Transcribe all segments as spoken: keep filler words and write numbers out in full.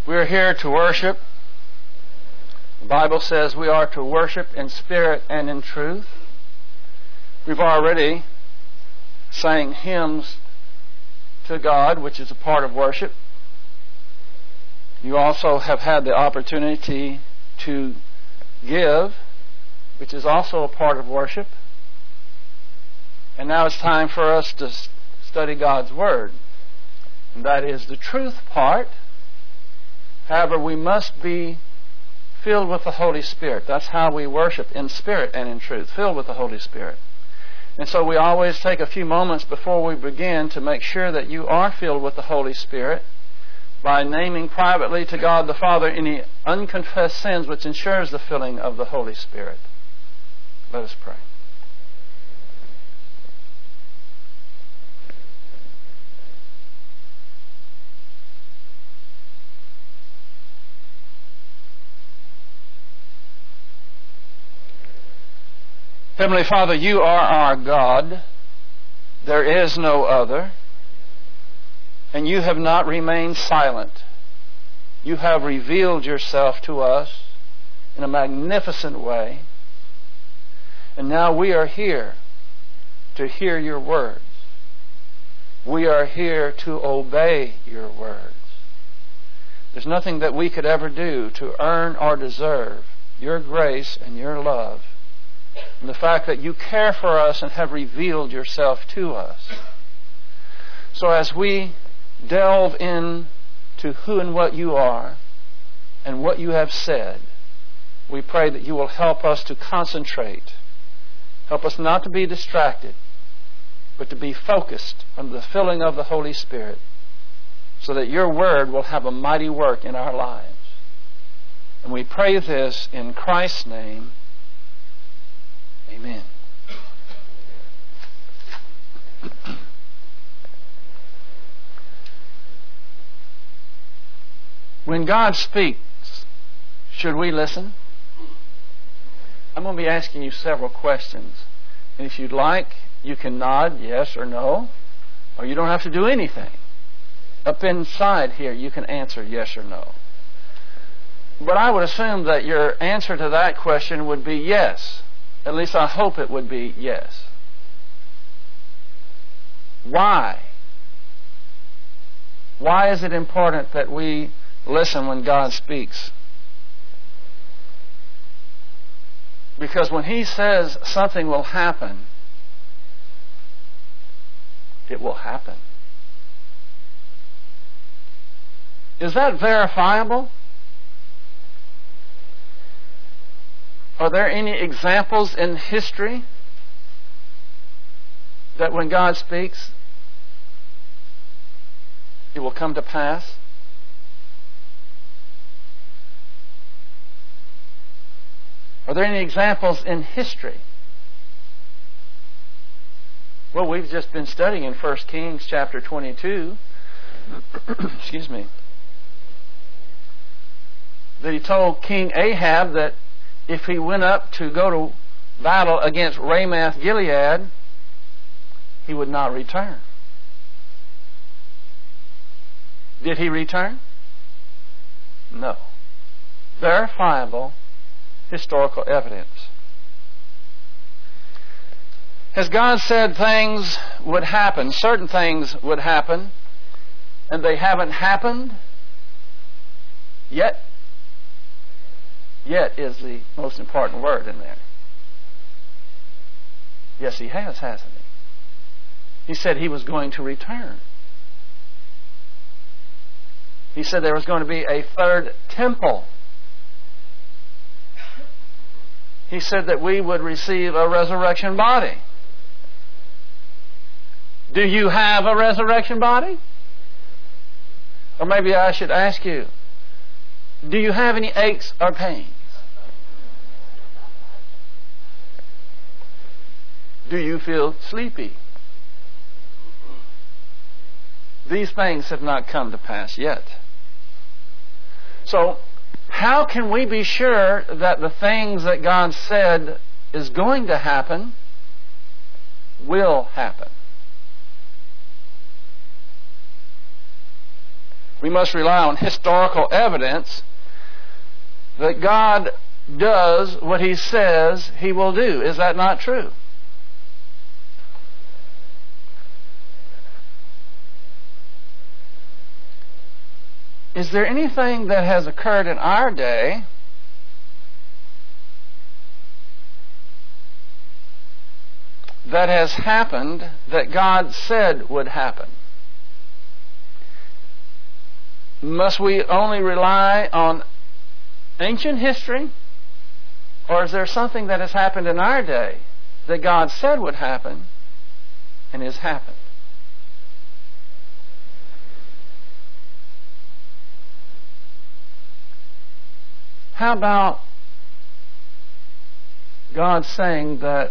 We're here to worship. The Bible says we are to worship in spirit and in truth. We've already sang hymns to God, which is a part of worship. You also have had the opportunity to give, which is also a part of worship. And now it's time for us to study God's Word. And that is the truth part. However, we must be filled with the Holy Spirit. That's how we worship, in spirit and in truth, filled with the Holy Spirit. And so we always take a few moments before we begin to make sure that you are filled with the Holy Spirit by naming privately to God the Father any unconfessed sins, which ensures the filling of the Holy Spirit. Let us pray. Heavenly Father, you are our God. There is no other. And you have not remained silent. You have revealed yourself to us in a magnificent way. And now we are here to hear your words. We are here to obey your words. There's nothing that we could ever do to earn or deserve your grace and your love. And the fact that you care for us and have revealed yourself to us. So as we delve into who and what you are and what you have said, we pray that you will help us to concentrate. Help us not to be distracted, but to be focused on the filling of the Holy Spirit, so that your word will have a mighty work in our lives. And we pray this in Christ's name. Amen. When God speaks, should we listen? I'm going to be asking you several questions. And if you'd like, you can nod yes or no, or you don't have to do anything. Up inside here, you can answer yes or no. But I would assume that your answer to that question would be yes. At least I hope it would be yes. Why? Why is it important that we listen when God speaks? Because when He says something will happen, it will happen. Is that verifiable? Are there any examples in history that when God speaks, it will come to pass? Are there any examples in history? Well, we've just been studying in First Kings chapter twenty-two. Excuse me. That he told King Ahab that if he went up to go to battle against Ramoth Gilead, he would not return. Did he return? No. Verifiable historical evidence. Has God said things would happen, certain things would happen, and they haven't happened yet? Yet is the most important word in there. Yes, He has, hasn't He? He said He was going to return. He said there was going to be a third temple. He said that we would receive a resurrection body. Do you have a resurrection body? Or maybe I should ask you, do you have any aches or pains? Do you feel sleepy? These things have not come to pass yet. So, how can we be sure that the things that God said is going to happen will happen? We must rely on historical evidence that God does what He says He will do. Is that not true? Is there anything that has occurred in our day that has happened that God said would happen? Must we only rely on ancient history? Or is there something that has happened in our day that God said would happen and has happened? How about God saying that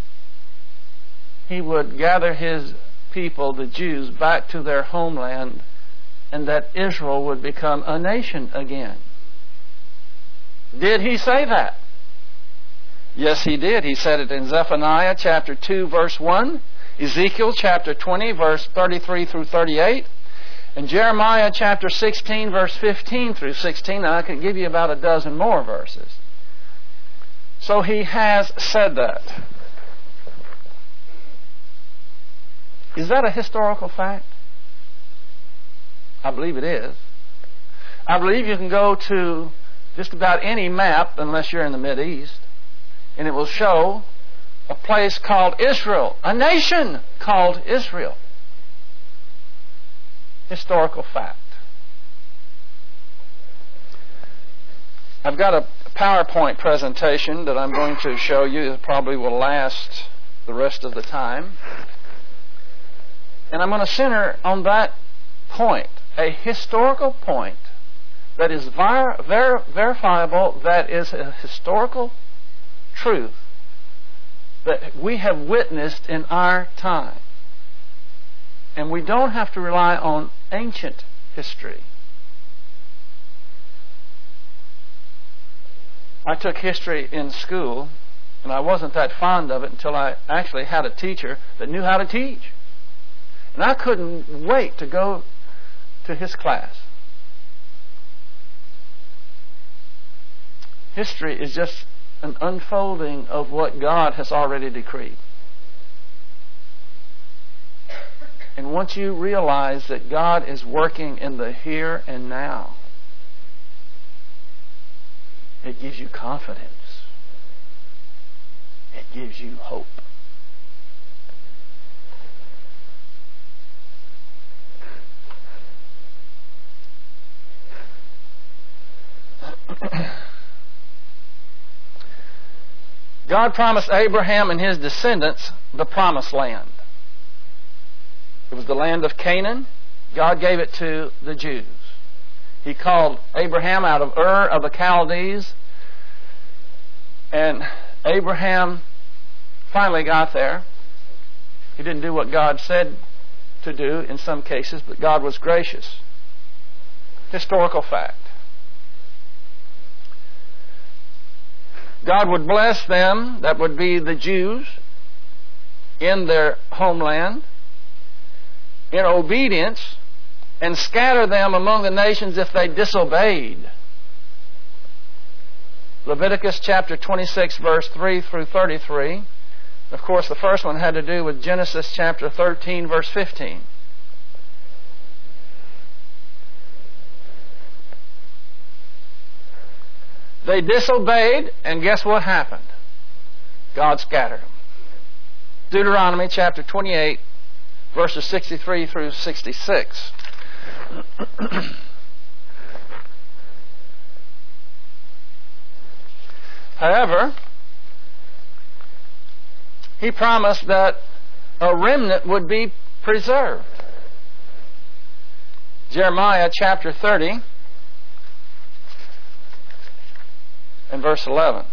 He would gather His people, the Jews, back to their homeland and that Israel would become a nation again? Did He say that? Yes, He did. He said it in Zephaniah chapter two, verse one, Ezekiel chapter twenty, verse thirty-three through thirty-eight, and Jeremiah chapter sixteen, verse fifteen through sixteen. Now, I could give you about a dozen more verses. So He has said that. Is that a historical fact? I believe it is. I believe you can go to just about any map, unless you're in the Mideast, and it will show a place called Israel, a nation called Israel. Historical fact. I've got a PowerPoint presentation that I'm going to show you that probably will last the rest of the time. And I'm going to center on that point, a historical point that is ver- ver- verifiable, that is a historical truth that we have witnessed in our time. And we don't have to rely on ancient history. I took history in school, and I wasn't that fond of it until I actually had a teacher that knew how to teach. And I couldn't wait to go to his class. History is just an unfolding of what God has already decreed. And once you realize that God is working in the here and now, it gives you confidence. It gives you hope. God promised Abraham and his descendants the promised land. It was the land of Canaan. God gave it to the Jews. He called Abraham out of Ur of the Chaldees, and Abraham finally got there. He didn't do what God said to do in some cases, but God was gracious. Historical fact. God would bless them, that would be the Jews, in their homeland, in obedience, and scatter them among the nations if they disobeyed. Leviticus chapter twenty-six, verse three through thirty-three. Of course, the first one had to do with Genesis chapter thirteen, verse fifteen. They disobeyed, and guess what happened? God scattered them. Deuteronomy chapter twenty-eight, verses sixty-three through sixty-six. However, He promised that a remnant would be preserved. Jeremiah chapter thirty and verse eleven.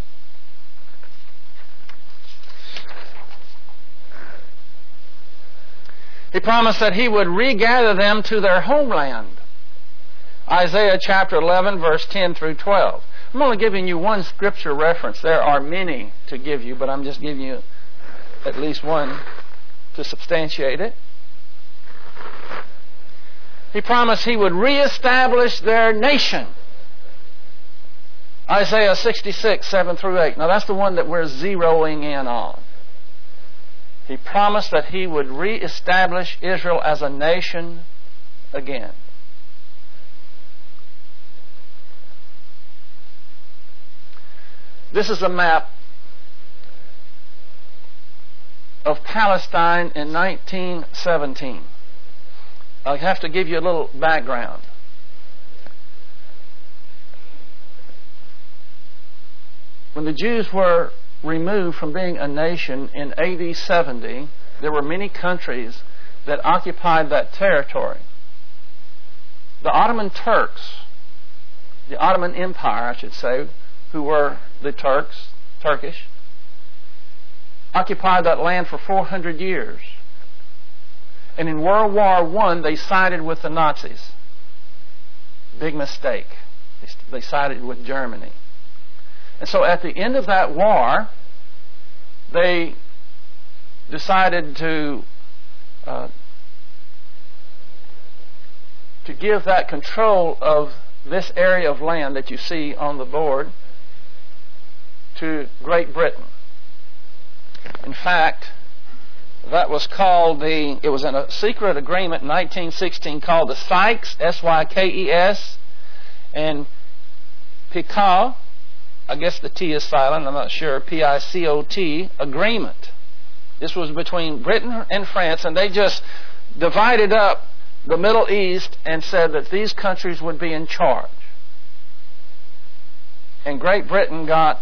He promised that He would regather them to their homeland. Isaiah chapter eleven, verse ten through twelve. I'm only giving you one scripture reference. There are many to give you, but I'm just giving you at least one to substantiate it. He promised He would reestablish their nation. Isaiah sixty-six, seven through eight. Now that's the one that we're zeroing in on. He promised that He would reestablish Israel as a nation again. This is a map of Palestine in nineteen seventeen. I have to give you a little background. When the Jews were removed from being a nation in A D seventy, there were many countries that occupied that territory. The Ottoman Turks, the Ottoman Empire, I should say, who were the Turks, Turkish, occupied that land for four hundred years. And in World War One, they sided with the Nazis. Big mistake. They sided with Germany. And so at the end of that war, they decided to uh, to give that control of this area of land that you see on the board to Great Britain. In fact, that was called the, it was in a secret agreement in nineteen sixteen called the Sykes, S Y K E S, and Picot, I guess the T is silent, I'm not sure, P I C O T, agreement. This was between Britain and France, and they just divided up the Middle East and said that these countries would be in charge. And Great Britain got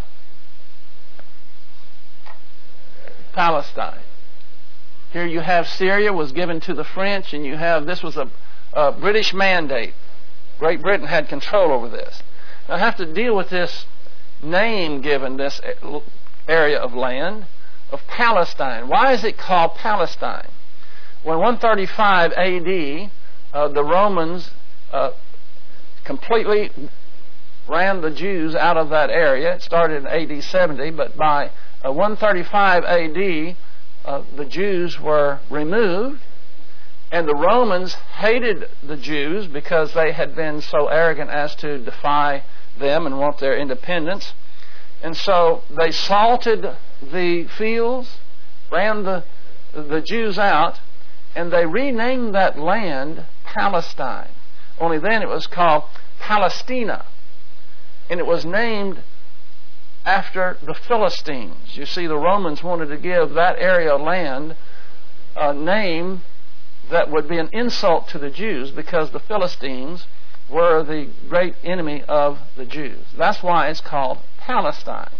Palestine. Here you have Syria was given to the French, and you have, this was a, a British mandate. Great Britain had control over this. Now I have to deal with this name given this area of land of Palestine. Why is it called Palestine? When one thirty-five A D, uh, the Romans uh, completely ran the Jews out of that area. It started in A D seventy, but by uh, one thirty-five A D, uh, the Jews were removed, and the Romans hated the Jews because they had been so arrogant as to defy them and want their independence. And so they salted the fields, ran the, the Jews out, and they renamed that land Palestine. Only then it was called Palestina. And it was named after the Philistines. You see, the Romans wanted to give that area of land a name that would be an insult to the Jews because the Philistines were the great enemy of the Jews. That's why it's called Palestine.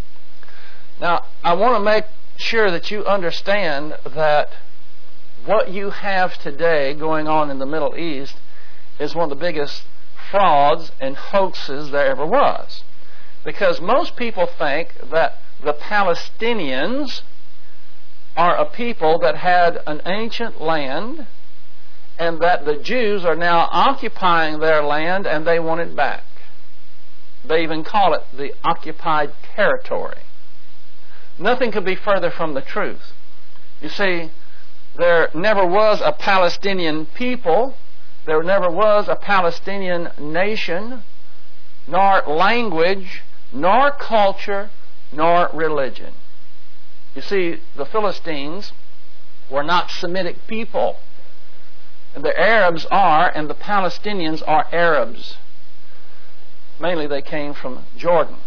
Now, I want to make sure that you understand that what you have today going on in the Middle East is one of the biggest frauds and hoaxes there ever was. Because most people think that the Palestinians are a people that had an ancient land, and that the Jews are now occupying their land and they want it back. They even call it the occupied territory. Nothing could be further from the truth. You see, there never was a Palestinian people, there never was a Palestinian nation, nor language, nor culture, nor religion. You see, the Philistines were not Semitic people. The Arabs are, and the Palestinians are Arabs. Mainly they came from Jordan.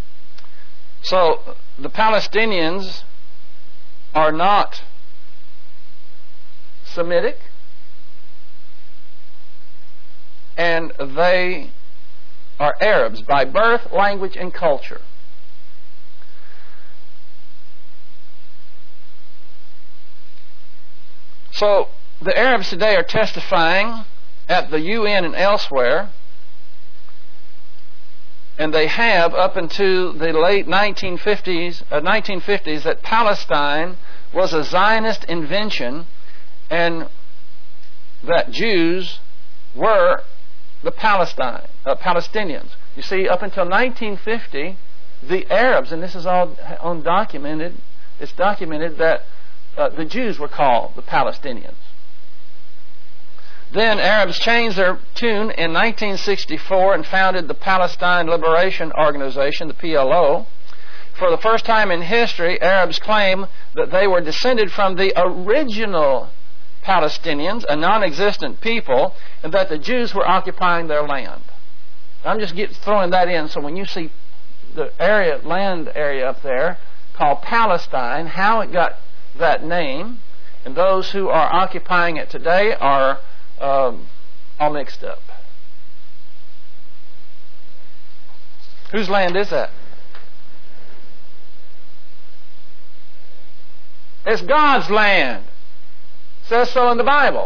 So the Palestinians are not Semitic, and they are Arabs by birth, language, and culture. So the Arabs today are testifying at the U N and elsewhere, and they have up into the late nineteen fifties, uh, nineteen fifties, that Palestine was a Zionist invention, and that Jews were the Palestine uh, Palestinians. You see, up until nineteen fifty, the Arabs, and this is all undocumented, it's documented that uh, the Jews were called the Palestinians. Then Arabs changed their tune in nineteen sixty-four and founded the Palestine Liberation Organization, the P L O. For the first time in history, Arabs claim that they were descended from the original Palestinians, a non-existent people, and that the Jews were occupying their land. I'm just get, throwing that in, so when you see the area, land area up there called Palestine, how it got that name, and those who are occupying it today are um, all mixed up. Whose land is that? It's God's land. It says so in the Bible.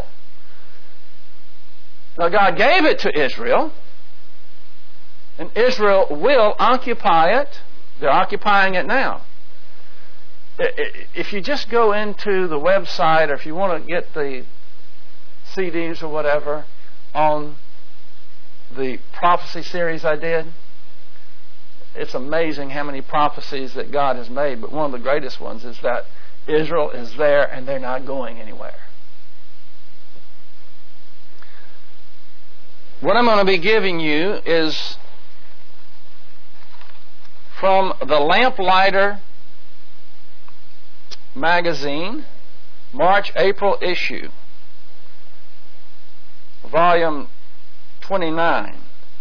Now God gave it to Israel, and Israel will occupy it. They're occupying it now. If you just go into the website, or if you want to get the C Ds or whatever on the prophecy series I did, it's amazing how many prophecies that God has made. But one of the greatest ones is that Israel is there and they're not going anywhere. What I'm going to be giving you is from the Lamplighter magazine, March April issue, volume twenty-nine.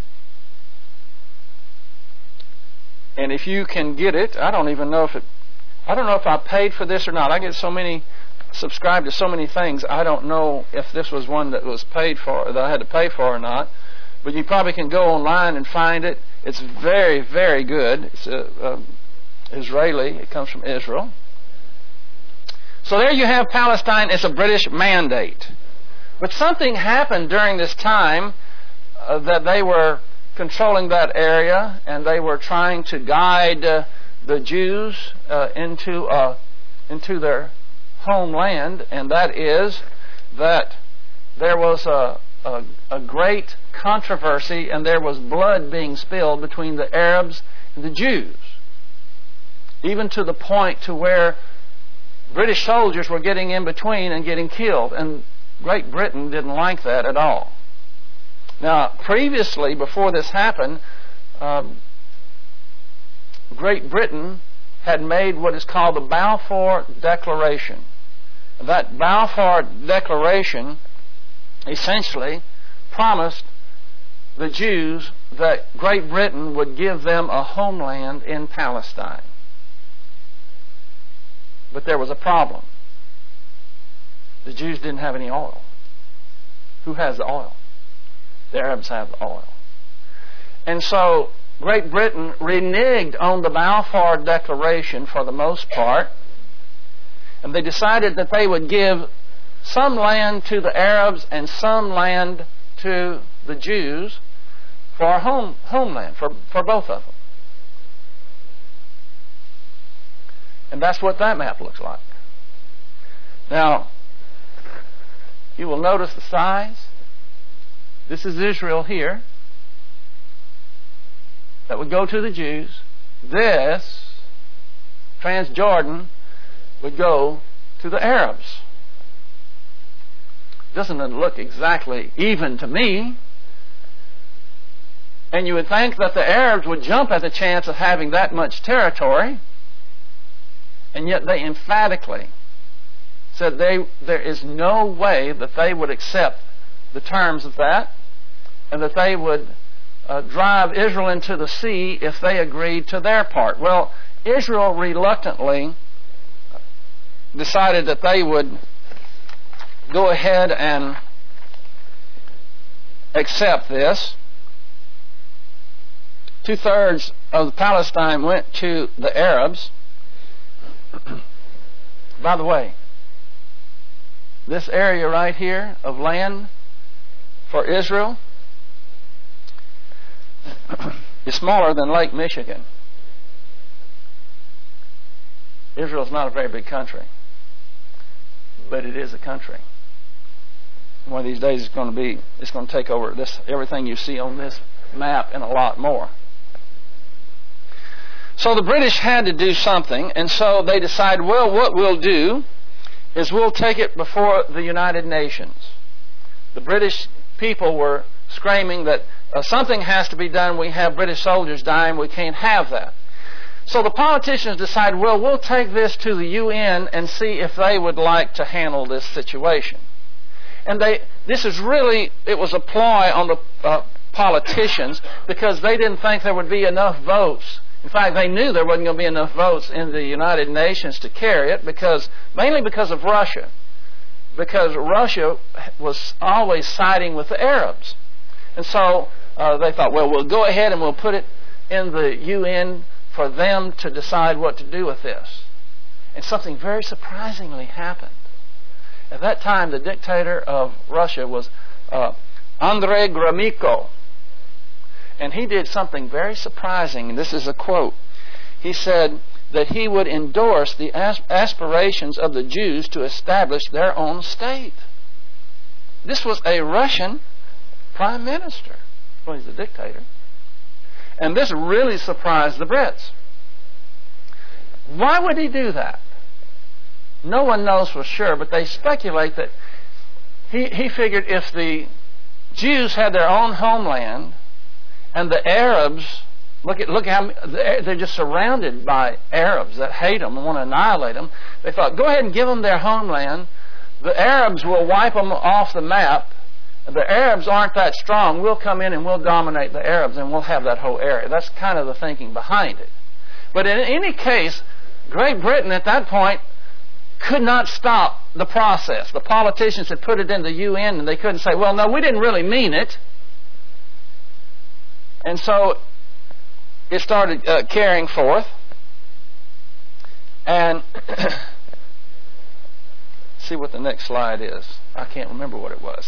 And if you can get it, I don't even know if it I don't know if I paid for this or not. I get so many, subscribed to so many things, I don't know if this was one that was paid for, that I had to pay for or not. But you probably can go online and find it. It's very, very good. It's a, a Israeli. It comes from Israel. So there you have Palestine. It's a British mandate. But something happened during this time uh, that they were controlling that area, and they were trying to guide uh, the Jews uh, into uh, into their homeland, and that is that there was a, a, a great controversy, and there was blood being spilled between the Arabs and the Jews, even to the point to where British soldiers were getting in between and getting killed, and Great Britain didn't like that at all. Now, previously, before this happened, um, Great Britain had made what is called the Balfour Declaration. That Balfour Declaration essentially promised the Jews that Great Britain would give them a homeland in Palestine. But there was a problem. The Jews didn't have any oil. Who has the oil? The Arabs have the oil. And so Great Britain reneged on the Balfour Declaration for the most part, and they decided that they would give some land to the Arabs and some land to the Jews for home homeland, for, for both of them. And that's what that map looks like. Now, you will notice the size. This is Israel here. That would go to the Jews. This, Transjordan, would go to the Arabs. Doesn't it look exactly even to me? And you would think that the Arabs would jump at the chance of having that much territory, and yet they emphatically said they, there is no way that they would accept the terms of that, and that they would uh, drive Israel into the sea if they agreed to their part. Well, Israel reluctantly decided that they would go ahead and accept this. Two-thirds of Palestine went to the Arabs. By the way, this area right here of land for Israel is smaller than Lake Michigan. Israel is not a very big country, but it is a country. One of these days it's going to be, it's going to take over this, everything you see on this map and a lot more. So the British had to do something, and so they decided, well, what we'll do is we'll take it before the United Nations. The British people were screaming that uh, something has to be done. We have British soldiers dying. We can't have that. So the politicians decided, well, we'll take this to the U N and see if they would like to handle this situation. And they, this is really, it was a ploy on the uh, politicians because they didn't think there would be enough votes. In fact, they knew there wasn't going to be enough votes in the United Nations to carry it, because mainly because of Russia. Because Russia was always siding with the Arabs. And so uh, they thought, well, we'll go ahead and we'll put it in the U N for them to decide what to do with this. And something very surprisingly happened. At that time, the dictator of Russia was uh, Andrei Gromyko. And he did something very surprising, and this is a quote. He said that he would endorse the aspirations of the Jews to establish their own state. This was a Russian prime minister. Well, he's a dictator. And this really surprised the Brits. Why would he do that? No one knows for sure, but they speculate that he, he figured if the Jews had their own homeland and the Arabs, look at look how they're just surrounded by Arabs that hate them and want to annihilate them. They thought, go ahead and give them their homeland. The Arabs will wipe them off the map. The Arabs aren't that strong. We'll come in and we'll dominate the Arabs and we'll have that whole area. That's kind of the thinking behind it. But in any case, Great Britain at that point could not stop the process. The politicians had put it in the U N and they couldn't say, well, no, we didn't really mean it. And so it started uh, carrying forth. And see what the next slide is. I can't remember what it was.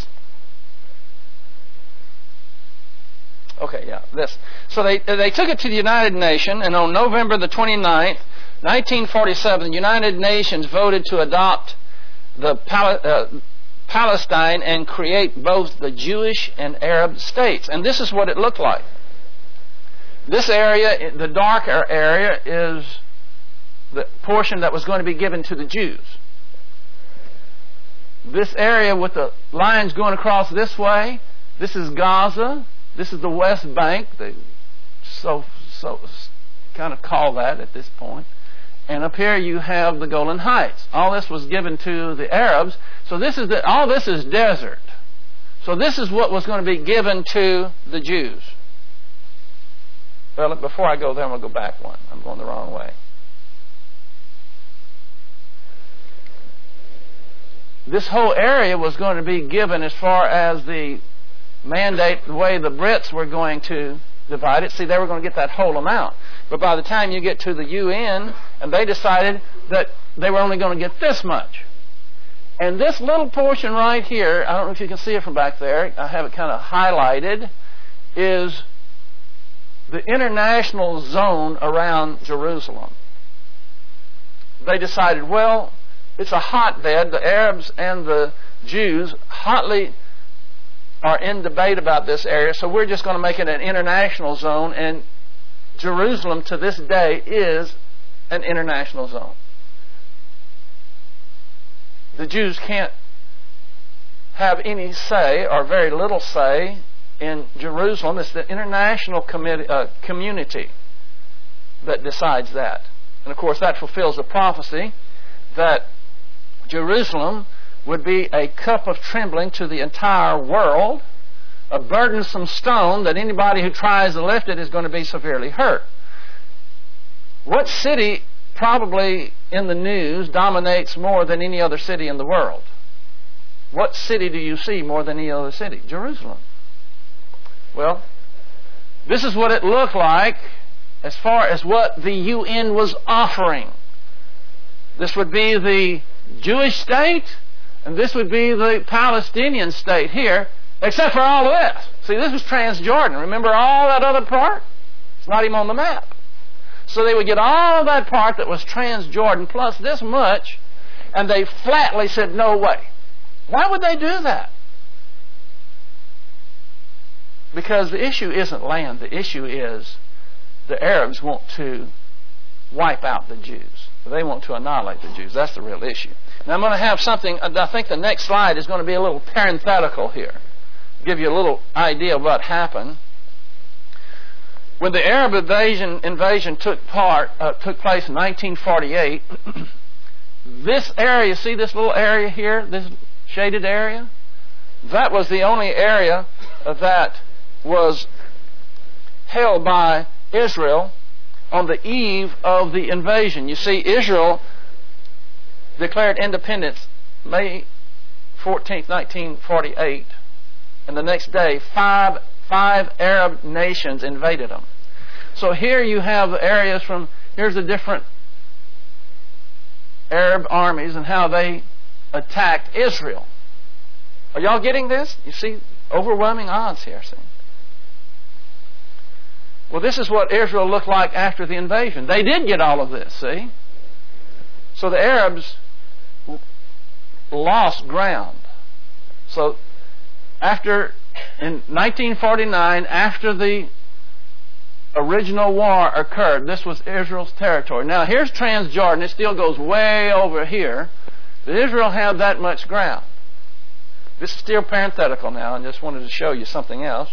Okay, yeah, this. So they they took it to the United Nations, and on November the twenty-ninth, nineteen forty-seven, the United Nations voted to adopt the Pal- uh, Palestine and create both the Jewish and Arab states. And this is what it looked like. This area, the darker area, is the portion that was going to be given to the Jews. This area with the lines going across this way, this is Gaza. This is the West Bank. They so so kind of call that at this point. And up here you have the Golan Heights. All this was given to the Arabs. So this is the, all this is desert. So this is what was going to be given to the Jews. Well, before I go there, I'm going to go back one. I'm going the wrong way. This whole area was going to be given as far as the mandate, the way the Brits were going to divide it. See, they were going to get that whole amount. But by the time you get to the U N, and they decided that they were only going to get this much. And this little portion right here, I don't know if you can see it from back there, I have it kind of highlighted, is the international zone around Jerusalem. They decided, well, it's a hotbed. The Arabs and the Jews hotly are in debate about this area, so we're just going to make it an international zone, and Jerusalem to this day is an international zone. The Jews can't have any say, or very little say, in Jerusalem. It's the international commi- uh, community that decides that. And of course that fulfills the prophecy that Jerusalem would be a cup of trembling to the entire world, a burdensome stone that anybody who tries to lift it is going to be severely hurt. What city probably in the news dominates more than any other city in the world? What city do you see more than any other city? Jerusalem. Well, this is what it looked like as far as what the U N was offering. This would be the Jewish state, and this would be the Palestinian state here, except for all of this. See, this was Transjordan. Remember all that other part? It's not even on the map. So they would get all of that part that was Transjordan plus this much, and they flatly said, no way. Why would they do that? Because the issue isn't land. The issue is the Arabs want to wipe out the Jews. They want to annihilate the Jews. That's the real issue. Now I'm going to have something, I think the next slide is going to be a little parenthetical here. Give you a little idea of what happened. When the Arab invasion, invasion took part, uh, took place in nineteen forty-eight, this area, see this little area here, this shaded area? That was the only area that was held by Israel on the eve of the invasion. You see, Israel declared independence May fourteenth, nineteen forty-eight, and the next day five Five Arab nations invaded them. So here you have areas from, here's the different Arab armies and how they attacked Israel. Are y'all getting this? You see overwhelming odds here. See? Well, this is what Israel looked like after the invasion. They did get all of this, see? So the Arabs lost ground. So after in nineteen forty-nine, after the original war occurred, this was Israel's territory. Now, here's Transjordan. It still goes way over here. But Israel had that much ground. This is still parenthetical now. I just wanted to show you something else.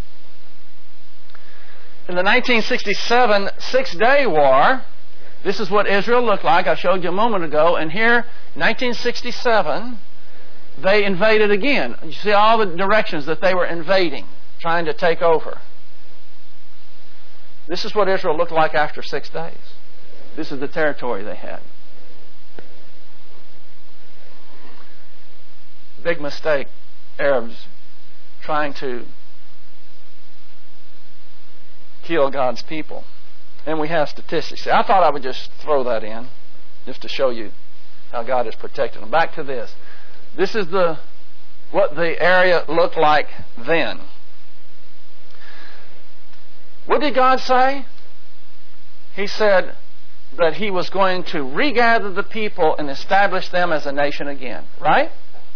In the nineteen sixty-seven Six-Day War, this is what Israel looked like. I showed you a moment ago. And here, nineteen sixty-seven, they invaded again. You see all the directions that they were invading, trying to take over. This is what Israel looked like after six days. This is the territory they had. Big mistake, Arabs trying to kill God's people. And we have statistics. I thought I would just throw that in, just to show you how God has protected them. Back to this. This is the what the area looked like then. What did God say? He said that He was going to regather the people and establish them as a nation again. Right?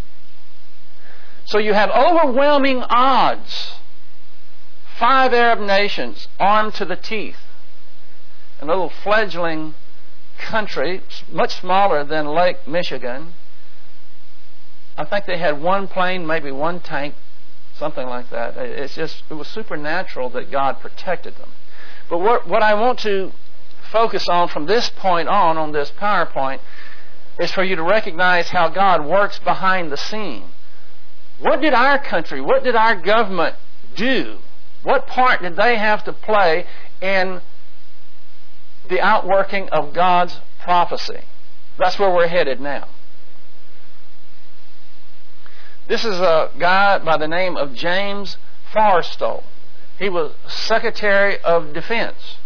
So you have overwhelming odds. Five Arab nations armed to the teeth. A little fledgling country, much smaller than Lake Michigan. I think they had one plane, maybe one tank, something like that. It's just, it was supernatural that God protected them. But what, what I want to focus on from this point on, on this PowerPoint, is for you to recognize how God works behind the scene. What did our country, what did our government do? What part did they have to play in the outworking of God's prophecy? That's where we're headed now. This is a guy by the name of James Forrestal. He was Secretary of Defense.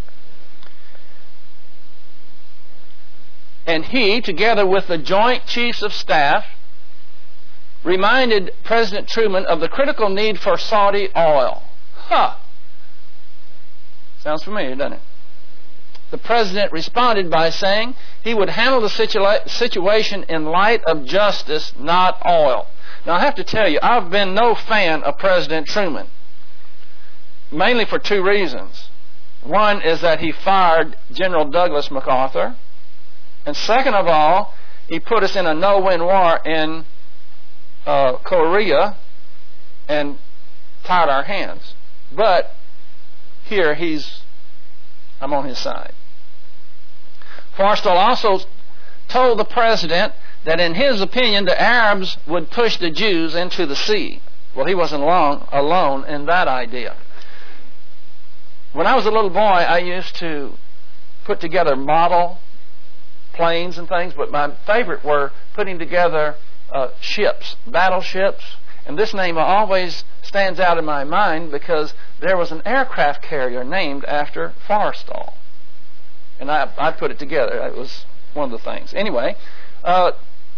And he, together with the Joint Chiefs of Staff, reminded President Truman of the critical need for Saudi oil. Huh. Sounds familiar, doesn't it? The President responded by saying he would handle the situa- situation in light of justice, not oil. Now, I have to tell you, I've been no fan of President Truman, mainly for two reasons. One is that he fired General Douglas MacArthur, and second of all, he put us in a no-win war in uh, Korea and tied our hands. But here, he's, I'm on his side. Forrestal also told the President that in his opinion the Arabs would push the Jews into the sea. Well, he wasn't long, alone in that idea. When I was a little boy, I used to put together model planes and things, but my favorite were putting together uh, ships, battleships, and this name always stands out in my mind because there was an aircraft carrier named after Forrestal. And I, I put it together. It was one of the things. Anyway, uh,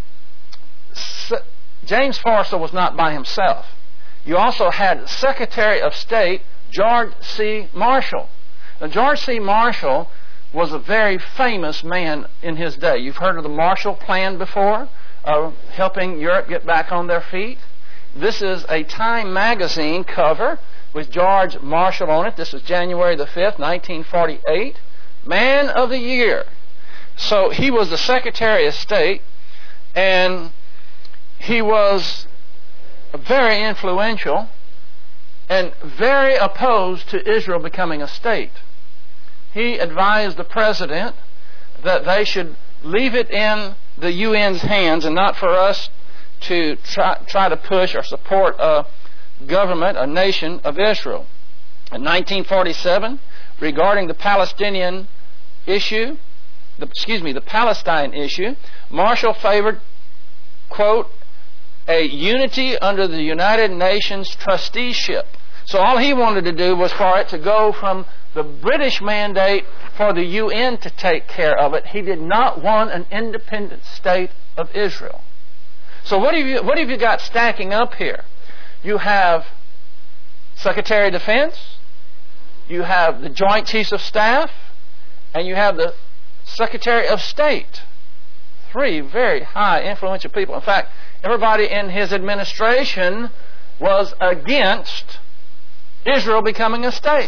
James Forrestal was not by himself. You also had Secretary of State George C. Marshall. Now, George C. Marshall was a very famous man in his day. You've heard of the Marshall Plan before, uh, helping Europe get back on their feet. This is a Time magazine cover with George Marshall on it. This is January the fifth, nineteen forty-eight. Man of the Year. So he was the Secretary of State, and he was very influential and very opposed to Israel becoming a state. He advised the President that they should leave it in the U N's hands and not for us to try, try to push or support a government, a nation of Israel. In nineteen forty-seven, regarding the Palestinian issue, the, excuse me, the Palestine issue, Marshall favored, quote, a unity under the United Nations trusteeship. So all he wanted to do was for it to go from the British mandate for the U N to take care of it. He did not want an independent state of Israel. So what have you, what have you got stacking up here? You have Secretary of Defense, you have the Joint Chiefs of Staff, and you have the Secretary of State. Three very high, influential people. In fact, everybody in his administration was against Israel becoming a state.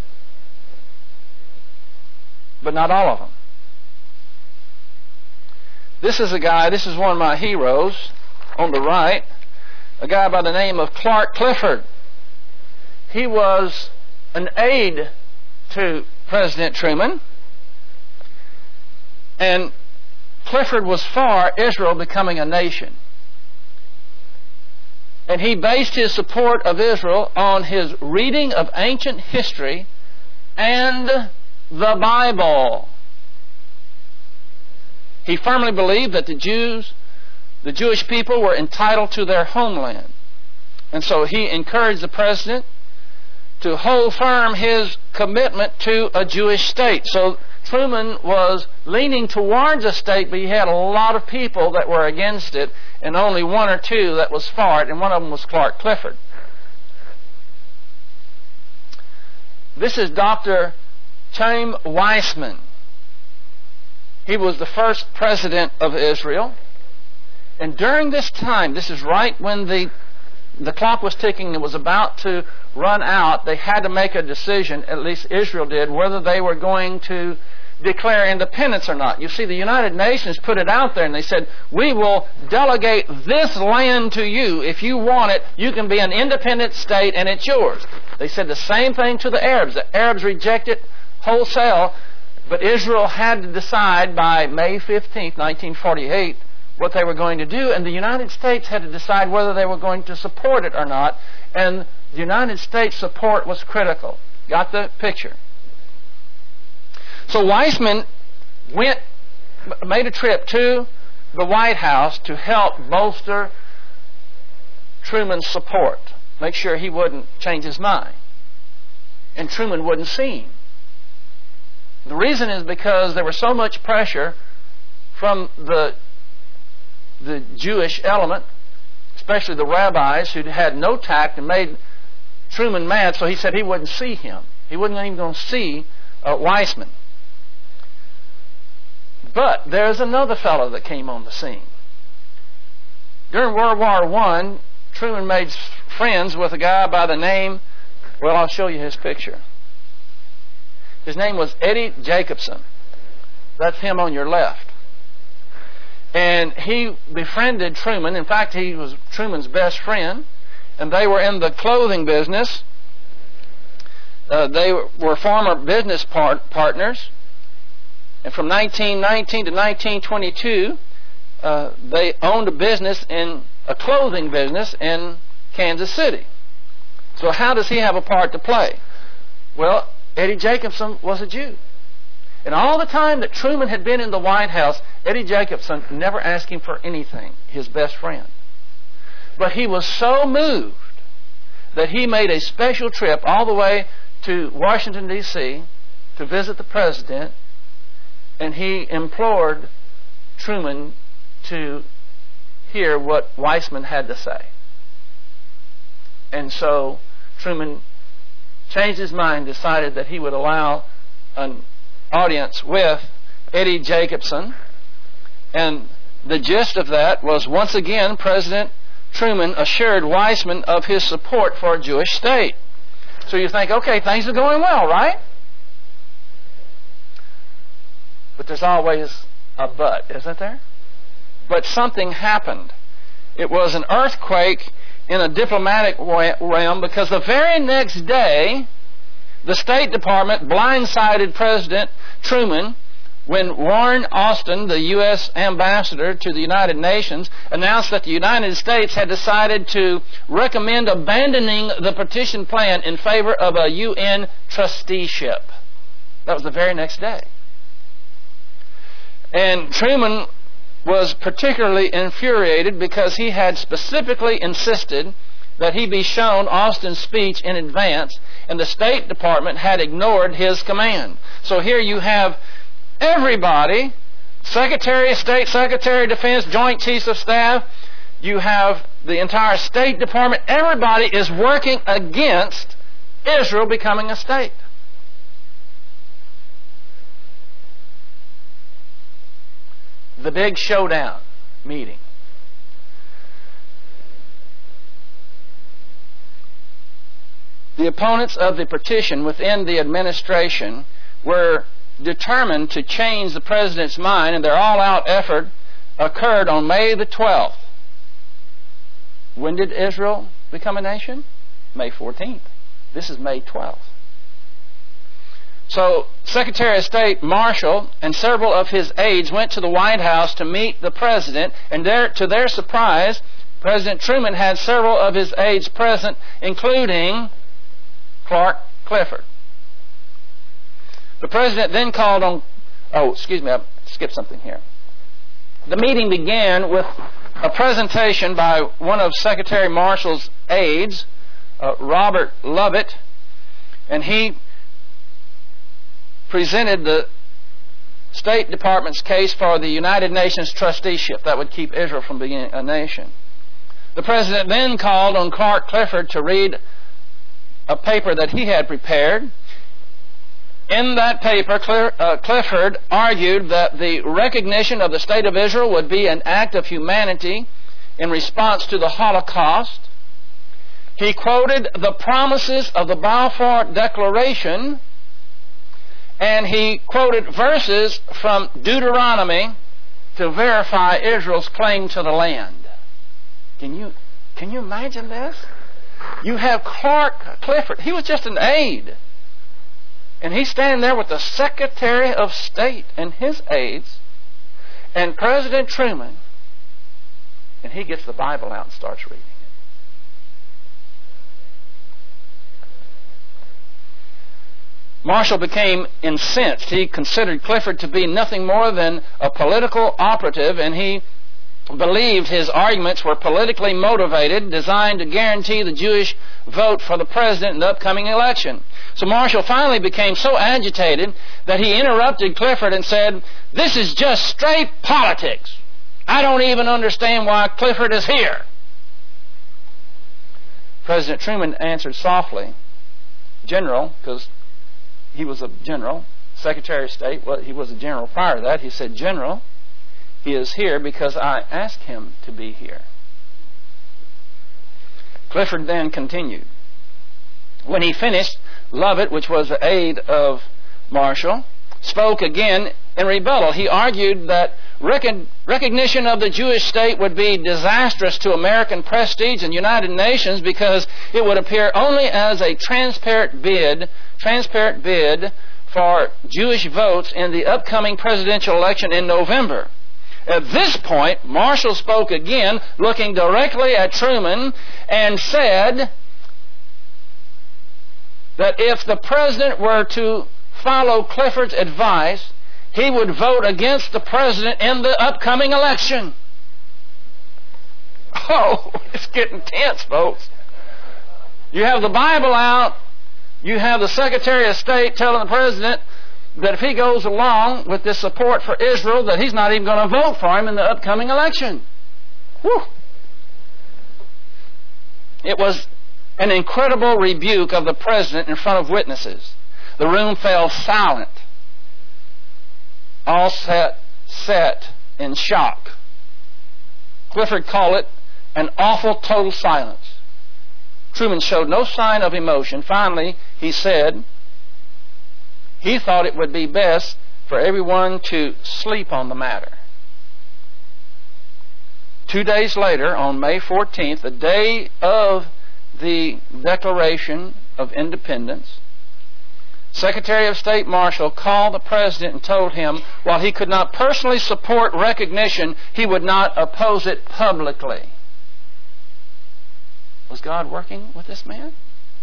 But not all of them. This is a guy, this is one of my heroes on the right, a guy by the name of Clark Clifford. He was an aide to President Truman, and Clifford was for Israel becoming a nation. And he based his support of Israel on his reading of ancient history and the Bible. He firmly believed that the Jews, the Jewish people, were entitled to their homeland. And so he encouraged the president to hold firm his commitment to a Jewish state. So Truman was leaning towards a state, but he had a lot of people that were against it, and only one or two that was for it, and one of them was Clark Clifford. This is Doctor Chaim Weizmann. He was the first president of Israel. And during this time, this is right when the the clock was ticking, it was about to run out, they had to make a decision, at least Israel did, whether they were going to declare independence or not. You see, the United Nations put it out there and they said, we will delegate this land to you. If you want it, you can be an independent state and it's yours. They said the same thing to the Arabs. The Arabs rejected wholesale, but Israel had to decide by May fifteenth, nineteen forty-eight, what they were going to do, and the United States had to decide whether they were going to support it or not, and the United States support was critical. Got the picture? So Weizmann went, made a trip to the White House to help bolster Truman's support, make sure he wouldn't change his mind, and Truman wouldn't see him. The reason is because there was so much pressure from the the Jewish element, especially the rabbis, who had no tact and made Truman mad, so he said he wouldn't see him. He wasn't even going to see uh, Weizmann. But there's another fellow that came on the scene. During World War One, Truman made friends with a guy by the name, well, I'll show you his picture. His name was Eddie Jacobson. That's him on your left. And he befriended Truman. In fact, he was Truman's best friend. And they were in the clothing business. Uh, they were former business part- partners. And from nineteen nineteen to nineteen twenty-two, uh, they owned a business in a clothing business in Kansas City. So how does he have a part to play? Well, Eddie Jacobson was a Jew. And all the time that Truman had been in the White House, Eddie Jacobson never asked him for anything, his best friend. But he was so moved that he made a special trip all the way to Washington, D C to visit the president, and he implored Truman to hear what Weizmann had to say. And so Truman changed his mind, decided that he would allow an audience with Eddie Jacobson, and the gist of that was, once again, President Truman assured Weizmann of his support for a Jewish state. So you think, okay, things are going well, right? But there's always a but, isn't there? But something happened. It was an earthquake in a diplomatic realm, because the very next day, the State Department blindsided President Truman when Warren Austin, the U S ambassador to the United Nations, announced that the United States had decided to recommend abandoning the partition plan in favor of a U N trusteeship. That was the very next day. And Truman was particularly infuriated because he had specifically insisted that he be shown Austin's speech in advance, and the State Department had ignored his command. So here you have everybody, Secretary of State, Secretary of Defense, Joint Chiefs of Staff, you have the entire State Department, everybody is working against Israel becoming a state. The big showdown meeting. The opponents of the partition within the administration were determined to change the president's mind, and their all-out effort occurred on May the twelfth. When did Israel become a nation? May fourteenth. This is May twelfth. So Secretary of State Marshall and several of his aides went to the White House to meet the president, and there, to their surprise, President Truman had several of his aides present, including Clark Clifford. The president then called on, oh, excuse me, I skipped something here. The meeting began with a presentation by one of Secretary Marshall's aides, uh, Robert Lovett, and he presented the State Department's case for the United Nations trusteeship that would keep Israel from being a nation. The president then called on Clark Clifford to read a paper that he had prepared. In that paper, Clifford argued that the recognition of the State of Israel would be an act of humanity in response to the Holocaust. He quoted the promises of the Balfour Declaration, and he quoted verses from Deuteronomy to verify Israel's claim to the land. Can you, can you imagine this? You have Clark Clifford. He was just an aide. And he's standing there with the Secretary of State and his aides and President Truman. And he gets the Bible out and starts reading it. Marshall became incensed. He considered Clifford to be nothing more than a political operative, and he believed his arguments were politically motivated, designed to guarantee the Jewish vote for the president in the upcoming election. So Marshall finally became so agitated that he interrupted Clifford and said, "This is just straight politics. I don't even understand why Clifford is here." President Truman answered softly, "General," because he was a general, Secretary of State, well, he was a general prior to that, he said, "General, he is here because I asked him to be here." Clifford then continued. When he finished, Lovett, which was the aide of Marshall, spoke again in rebuttal. He argued that rec- recognition of the Jewish state would be disastrous to American prestige and United Nations because it would appear only as a transparent bid, transparent bid for Jewish votes in the upcoming presidential election in November. At this point, Marshall spoke again, looking directly at Truman, and said that if the president were to follow Clifford's advice, he would vote against the president in the upcoming election. Oh, it's getting tense, folks. You have the Bible out. You have the Secretary of State telling the president that if he goes along with this support for Israel, that he's not even going to vote for him in the upcoming election. Whew. It was an incredible rebuke of the president in front of witnesses. The room fell silent, all set, set in shock. Clifford called it an awful total silence. Truman showed no sign of emotion. Finally, he said he thought it would be best for everyone to sleep on the matter. Two days later, on May fourteenth, the day of the Declaration of Independence, Secretary of State Marshall called the President and told him while he could not personally support recognition, he would not oppose it publicly. Was God working with this man?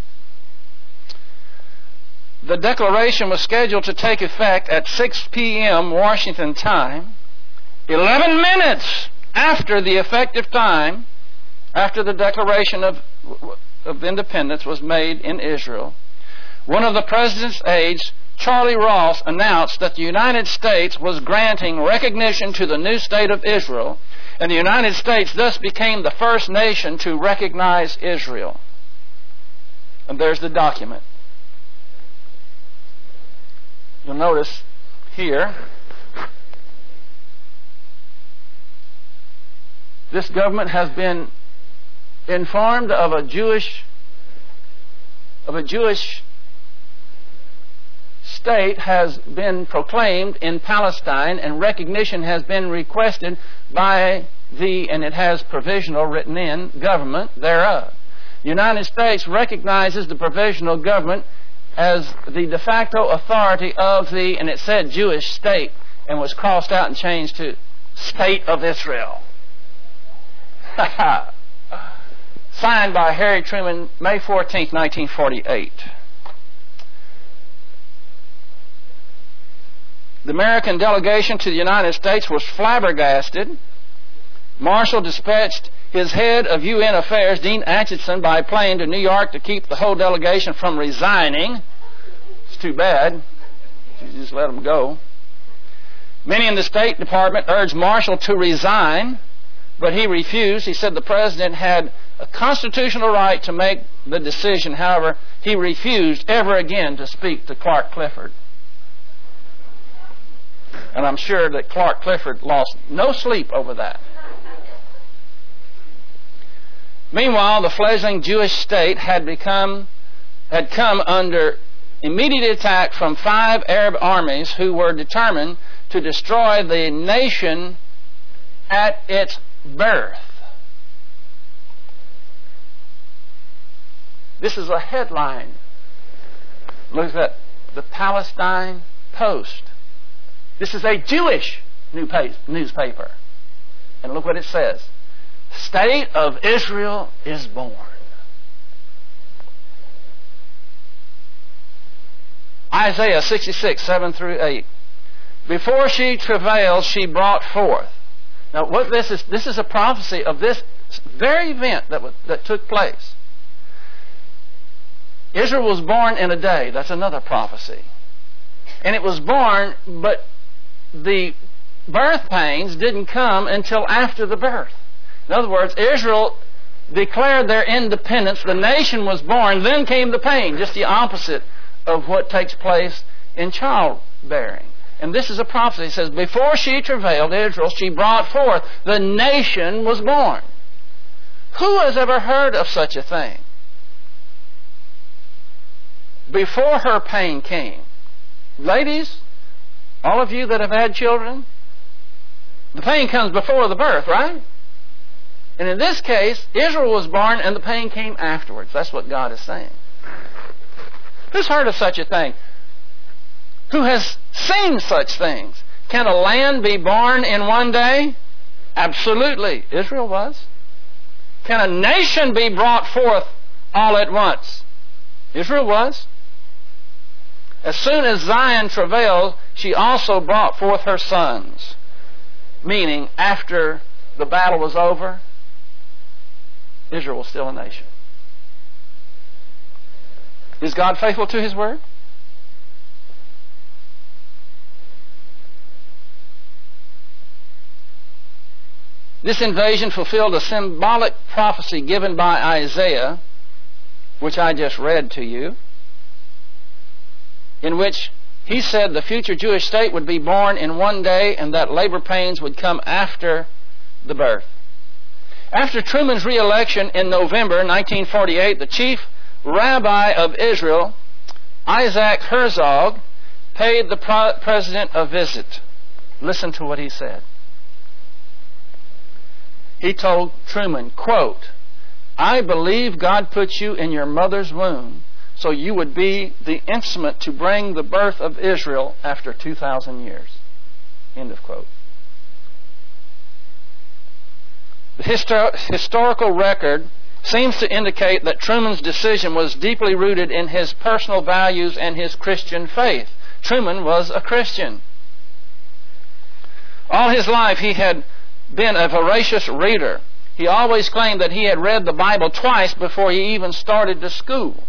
The declaration was scheduled to take effect at six p.m. Washington time, eleven minutes after the effective time, after the Declaration of, of Independence was made in Israel. One of the President's aides, Charlie Ross, announced that the United States was granting recognition to the new state of Israel, and the United States thus became the first nation to recognize Israel. And there's the document. You'll notice here, this government has been informed of a Jewish of a Jewish state has been proclaimed in Palestine, and recognition has been requested by the, and it has provisional written in, government thereof. The United States recognizes the provisional government as the de facto authority of the, and it said Jewish state, and was crossed out and changed to State of Israel. Signed by Harry Truman, May fourteenth, nineteen forty-eight. The American delegation to the United States was flabbergasted. Marshall dispatched his head of U N Affairs, Dean Acheson, by plane to New York to keep the whole delegation from resigning. It's too bad. You just let them go. Many in the State Department urged Marshall to resign, but he refused. He said the President had a constitutional right to make the decision. However, he refused ever again to speak to Clark Clifford. And I'm sure that Clark Clifford lost no sleep over that. Meanwhile, the fledgling Jewish state had become, had come under immediate attack from five Arab armies who were determined to destroy the nation at its birth. This is a headline. Look at the Palestine Post. This is a Jewish newspaper. And look what it says. State of Israel is born. Isaiah sixty-six, seven through eight. Before she travailed, she brought forth. Now, what this is, this is a prophecy of this very event that, was, that took place. Israel was born in a day. That's another prophecy. And it was born, but the birth pains didn't come until after the birth. In other words, Israel declared their independence, the nation was born, then came the pain, just the opposite of what takes place in childbearing. And this is a prophecy. It says, before she travailed, Israel, she brought forth, the nation was born. Who has ever heard of such a thing? Before her pain came. Ladies, all of you that have had children, the pain comes before the birth, right? And in this case, Israel was born and the pain came afterwards. That's what God is saying. Who's heard of such a thing? Who has seen such things? Can a land be born in one day? Absolutely. Israel was. Can a nation be brought forth all at once? Israel was. As soon as Zion travailed, she also brought forth her sons. Meaning, after the battle was over, Israel was still a nation. Is God faithful to His word? This invasion fulfilled a symbolic prophecy given by Isaiah, which I just read to you, in which he said the future Jewish state would be born in one day and that labor pains would come after the birth. After Truman's re-election in November nineteen forty-eight, the chief rabbi of Israel, Isaac Herzog, paid the pro- president a visit. Listen to what he said. He told Truman, quote, "I believe God put you in your mother's womb so you would be the instrument to bring the birth of Israel after two thousand years." End of quote. The histor- historical record seems to indicate that Truman's decision was deeply rooted in his personal values and his Christian faith. Truman was a Christian. All his life he had been a voracious reader. He always claimed that he had read the Bible twice before he even started to school.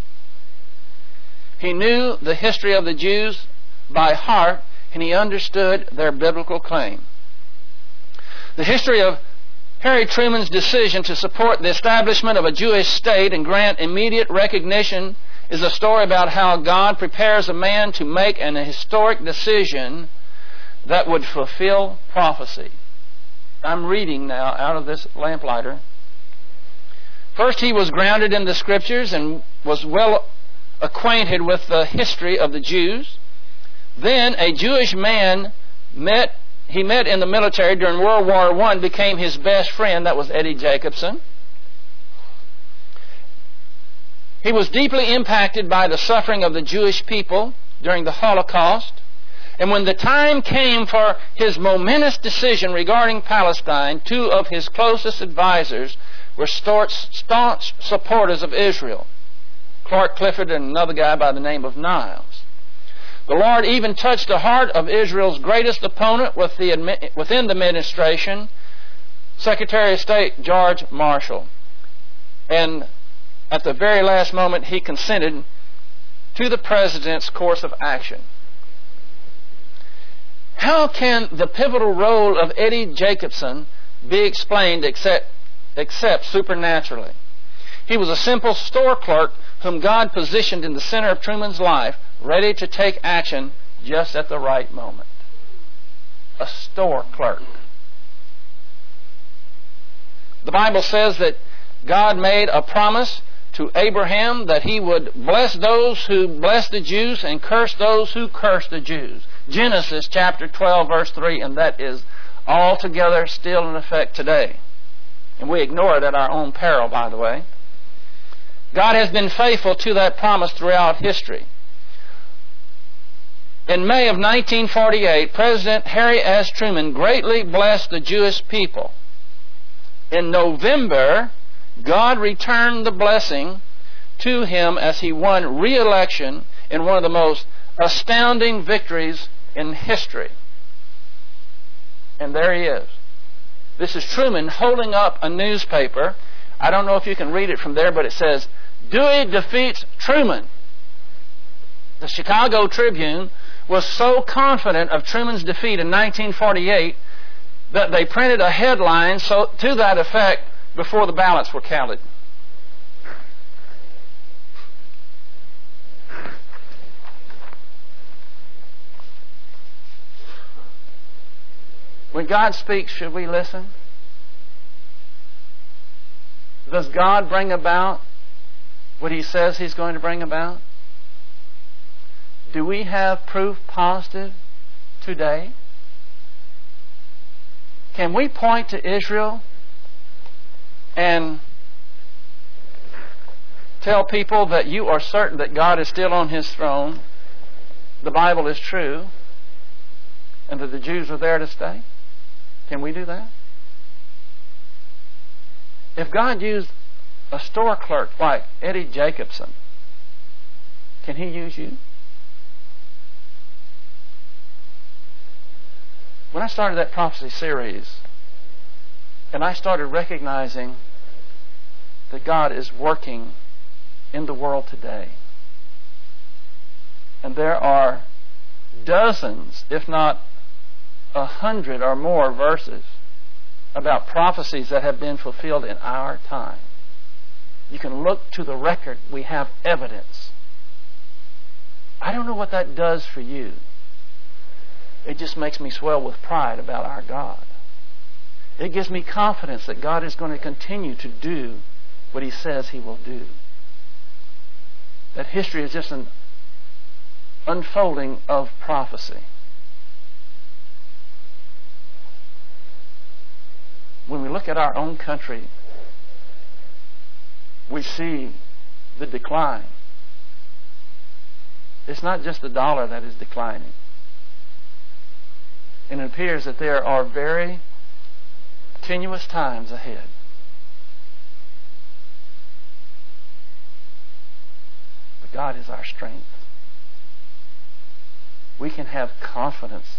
He knew the history of the Jews by heart, and he understood their biblical claim. The history of Harry Truman's decision to support the establishment of a Jewish state and grant immediate recognition is a story about how God prepares a man to make an historic decision that would fulfill prophecy. I'm reading now out of this lamplighter. First, he was grounded in the Scriptures and was well acquainted with the history of the Jews. Then, a Jewish man met he met in the military during World War One, became his best friend. That was Eddie Jacobson. He was deeply impacted by the suffering of the Jewish people during the Holocaust. And when the time came for his momentous decision regarding Palestine, two of his closest advisors were staunch supporters of Israel, Clark Clifford and another guy by the name of Niles. The Lord even touched the heart of Israel's greatest opponent with the, within the administration, Secretary of State George Marshall. And at the very last moment, he consented to the President's course of action. How can the pivotal role of Eddie Jacobson be explained except, except supernaturally? He was a simple store clerk whom God positioned in the center of Truman's life, ready to take action just at the right moment. A store clerk. The Bible says that God made a promise to Abraham that he would bless those who bless the Jews and curse those who curse the Jews. Genesis chapter twelve, verse three, and that is altogether still in effect today. And we ignore it at our own peril, by the way. God has been faithful to that promise throughout history. In May of nineteen forty-eight, President Harry S. Truman greatly blessed the Jewish people. In November, God returned the blessing to him as he won re-election in one of the most astounding victories in history. And there he is. This is Truman holding up a newspaper. I don't know if you can read it from there, but it says, "Dewey defeats Truman." The Chicago Tribune was so confident of Truman's defeat in nineteen forty-eight that they printed a headline so to that effect before the ballots were counted. When God speaks, should we listen? Does God bring about what He says He's going to bring about? Do we have proof positive today? Can we point to Israel and tell people that you are certain that God is still on His throne, the Bible is true, and that the Jews are there to stay? Can we do that? If God used a store clerk like Eddie Jacobson, can He use you? When I started that prophecy series, and I started recognizing that God is working in the world today, and there are dozens, if not a hundred or more verses about prophecies that have been fulfilled in our time. You can look to the record. We have evidence. I don't know what that does for you. It just makes me swell with pride about our God. It gives me confidence that God is going to continue to do what He says He will do. That history is just an unfolding of prophecy. When we look at our own country, we see the decline. It's not just the dollar that is declining. And it appears that there are very tenuous times ahead. But God is our strength. We can have confidence.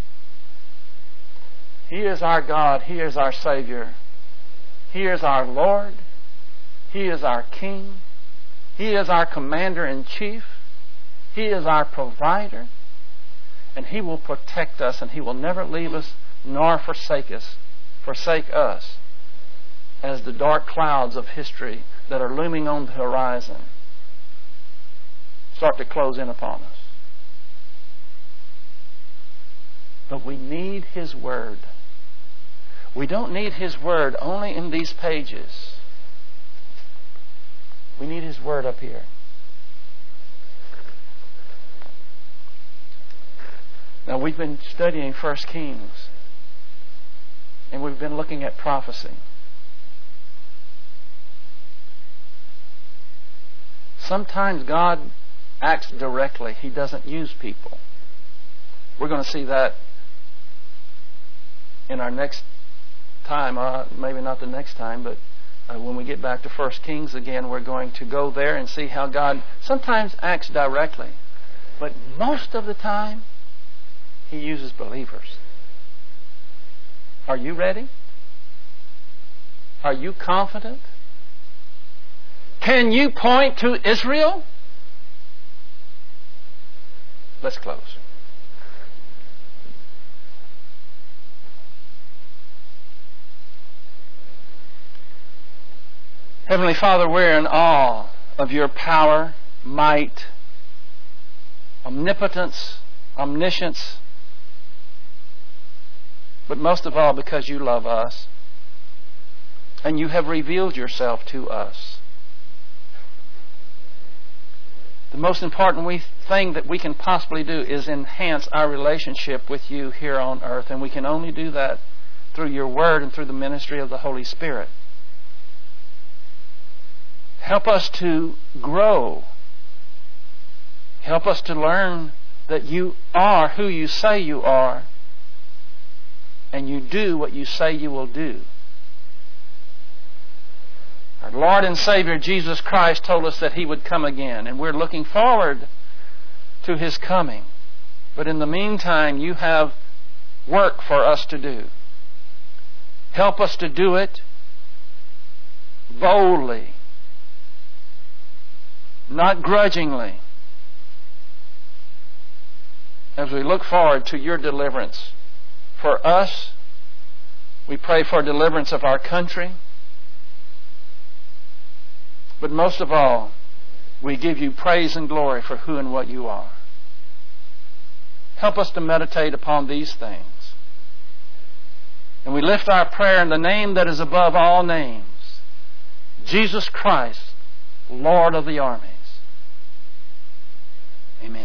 He is our God. He is our Savior. He is our Lord. He is our King. He is our Commander-in-Chief. He is our provider. And He will protect us, and He will never leave us nor forsake us, forsake us as the dark clouds of history that are looming on the horizon start to close in upon us. But we need His Word. We don't need His Word only in these pages. We need His Word up here. Now, we've been studying First Kings, and we've been looking at prophecy. Sometimes God acts directly. He doesn't use people. We're going to see that in our next time, uh, maybe not the next time, but uh, when we get back to First Kings again, we're going to go there and see how God sometimes acts directly. But most of the time, He uses believers. Are you ready? Are you confident? Can you point to Israel? Let's close. Heavenly Father, we're in awe of your power, might, omnipotence, omniscience, but most of all because you love us and you have revealed yourself to us. The most important we, thing that we can possibly do is enhance our relationship with you here on earth, and we can only do that through your Word and through the ministry of the Holy Spirit. Help us to grow. Help us to learn that you are who you say you are, and you do what you say you will do. Our Lord and Savior Jesus Christ told us that He would come again, and we're looking forward to His coming. But in the meantime, you have work for us to do. Help us to do it boldly, not grudgingly, as we look forward to your deliverance. For us, we pray for deliverance of our country. But most of all, we give you praise and glory for who and what you are. Help us to meditate upon these things. And we lift our prayer in the name that is above all names, Jesus Christ, Lord of the armies.